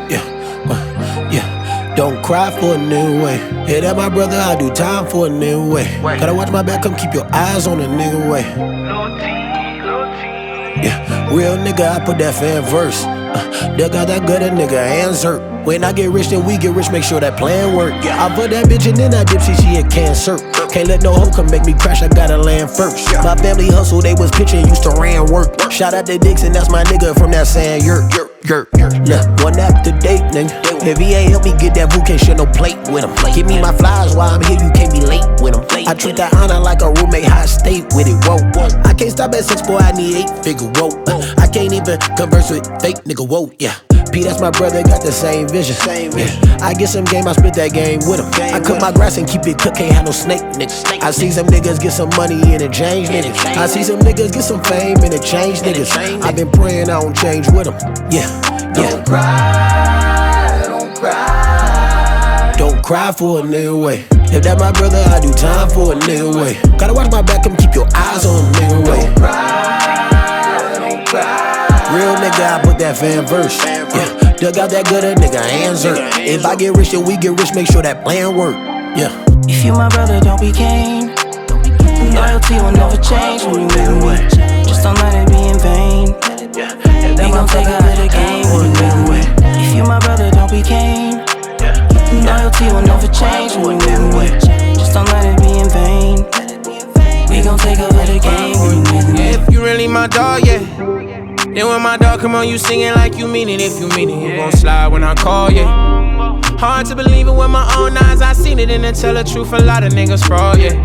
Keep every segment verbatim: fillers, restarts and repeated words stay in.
Yeah, uh, yeah. Don't cry for a nigga way. Hey, that my brother, I do time for a nigga way. Gotta watch my back, come keep your eyes on a nigga way. Yeah, real nigga, I put that fan verse. Uh, they got that good a nigga hands hurt. When I get rich, then we get rich, make sure that plan work. Yeah, I put that bitch and then I dip, see she a cancer. Can't let no hoe come make me crash, I gotta land first. My family hustle, they was pitching, used to ran work. Shout out to Dixon, that's my nigga from that sand yurt. Yurt, look, one after date, nigga. If he ain't help me get that boo, can't share no plate with him. Give me my flies while I'm here, you can't be late with him. I treat that honor like a roommate, high state with it, whoa. I can't stop at six, boy, I need eight figure, whoa. I can't even converse with fake nigga, whoa, yeah. P, that's my brother, got the same vision. Yeah. I get some game, I split that game with him. I cook my grass and keep it cooked, can't have no snake, niggas. I see some niggas get some money in exchange, niggas. I see some niggas get some fame in exchange, niggas. I been praying I don't change with them. Yeah, yeah. Don't cry, don't cry. Don't cry for a nigga way. If that my brother, I do time for a nigga way. Gotta watch my back, come keep your eyes on a nigga way. Don't cry, don't cry. Real nigga, I put that fan verse. Yeah, dug out that good a nigga hands hurt. If I get rich, then we get rich, make sure that plan work. Yeah. If you my brother, don't be Cain. Loyalty will never change when you with me. Just don't let it be in vain. We gon' take over the game when you with me. If you my brother, don't be Cain. Loyalty will never change when you with me. Just don't let it be in vain. We gon' take over the game when you with me. If you really my dog, yeah. Then when my dog come on, you singing like you mean it. If you mean it, you gon' slide when I call, yeah. Hard to believe it with my own eyes, I seen it. And to tell the truth, a lot of niggas fraud, yeah.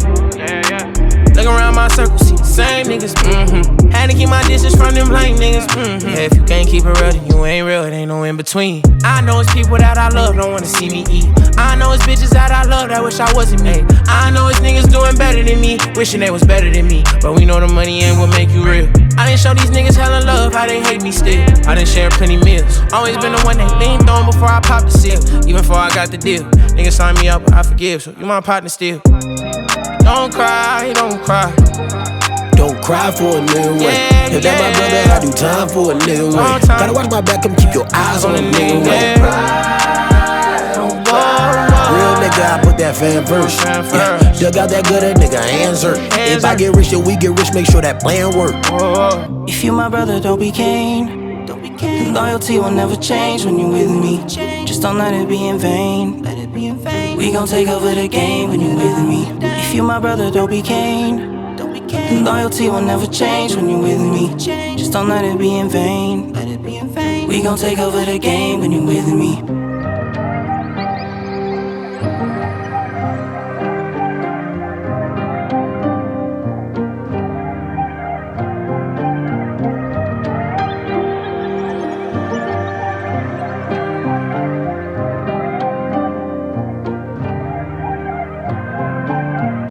Look around my circle, see the same niggas, mm-hmm. Had to keep my distance from them lame niggas, mm-hmm. Yeah, if you can't keep it real, then you ain't real, it ain't no in between. I know it's people that I love don't wanna see me eat. I know it's bitches that I love that wish I wasn't me. I know it's niggas doing better than me, wishing they was better than me. But we know the money ain't what make you real. I done show these niggas hella love, how they hate me still. I done share plenty meals, always been the one they leaned on before I popped the seal. Even before I got the deal, niggas signed me up, but I forgive, so you my partner still. Don't cry, don't cry. Don't cry for a nigga way. Yeah, if that my brother, I do time for a nigga way. Gotta watch my back, come keep your eyes on a nigga way. Don't cry, don't cry. Real nigga, I put that fan first. Yeah, dug out that good a nigga hands hurt. If I get rich, then we get rich, make sure that plan work. If you my brother, don't be Cain. Loyalty will never change when you with me. Just don't let it be in vain. We gon' take over the game when you with me. If you my brother, don't be Cain. Loyalty will never change when you with me. Just don't let it be in vain. We gon' take over the game when you with me.